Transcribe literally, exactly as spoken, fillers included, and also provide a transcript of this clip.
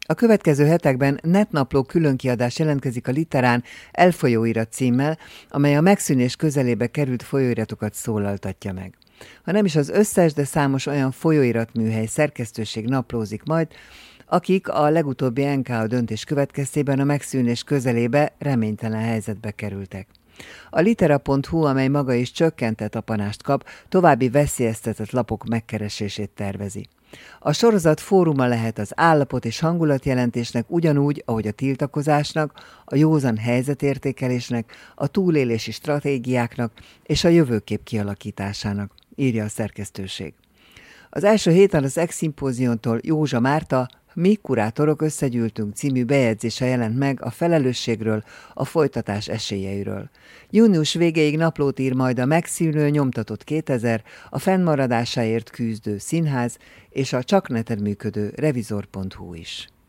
A következő hetekben netnapló különkiadás jelentkezik a Literán Elfolyóirat címmel, amely a megszűnés közelébe került folyóiratokat szólaltatja meg. Ha nem is az összes, de számos olyan folyóiratműhely szerkesztőség naplózik majd, akik a legutóbbi en ká o döntés következtében a megszűnés közelébe reménytelen helyzetbe kerültek. A litera pont hu, amely maga is csökkentett apanást kap, további veszélyeztetett lapok megkeresését tervezi. A sorozat fóruma lehet az állapot és hangulatjelentésnek ugyanúgy, ahogy a tiltakozásnak, a józan helyzetértékelésnek, a túlélési stratégiáknak és a jövőkép kialakításának, írja a szerkesztőség. Az első héten az Ex-szimpóziontól Józsa Márta Mi kurátorok összegyűltünk című bejegyzése jelent meg a felelősségről, a folytatás esélyeiről. Június végéig naplót ír majd a megszűnő Nyomtatott kétezer, a fennmaradásáért küzdő színház és a csak neten működő revizor pont hu is.